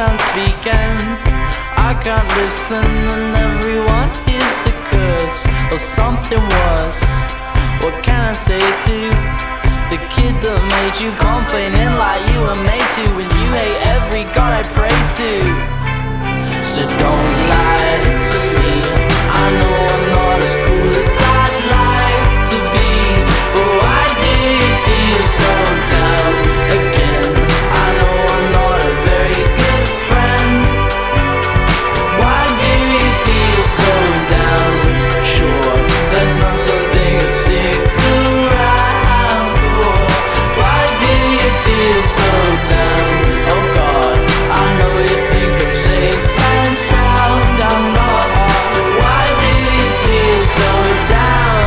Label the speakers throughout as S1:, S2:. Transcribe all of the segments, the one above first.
S1: can't speak and I can't listen, and everyone is a curse or something worse. What can I say to the kid that made you complaining like you were made to, when you hate every god I pray to? So don't lie to me. I know I'm not as cool as I'd like to be, but why do you feel so down again? I know I'm not a very good friend. Why do you feel so down? Sure, there's not something to stick around for. Why do you feel so down? Oh God, I know you think I'm safe and sound. I'm not. Why do you feel so down?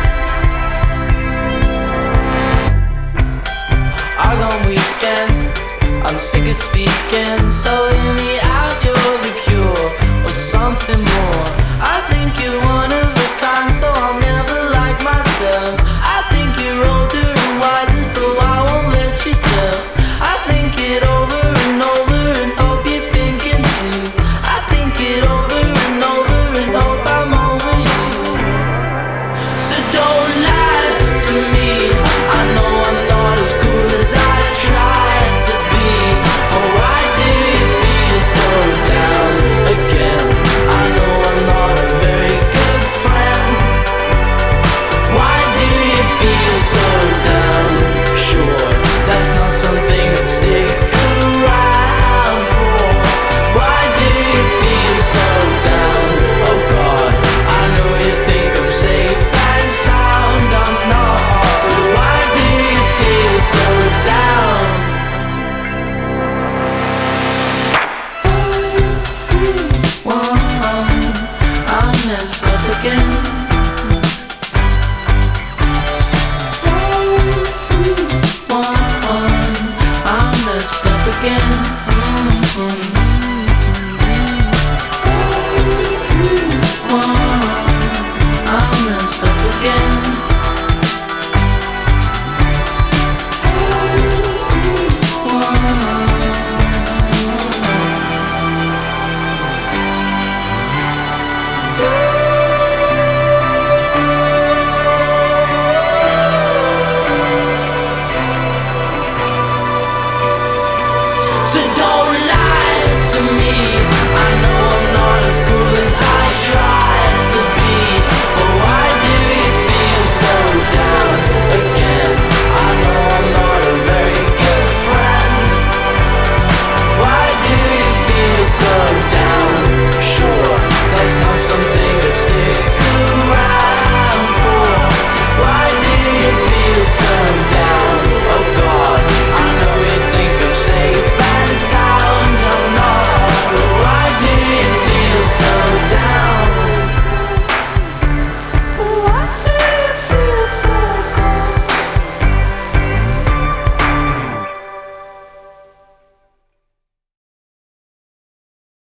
S1: I gone weekend, I'm sick of speaking, so hear me out, you're the cure or something more. I think you're one of a kind, so I'll never like myself. I think you're older and wiser, so I won't let you tell. I think it over and over and hope you're thinking too. I think it over and over and hope I'm over you. So don't lie to me. I know I'm not as cool as I tried to be. But why do you feel so down again? I know I'm not a very good friend. Why do you feel so down? Sure, that's not something to stick around for. Why do you feel so down? Oh God, I know you think I'm safe and sound. I'm not. Why do you feel so down? I messed up again.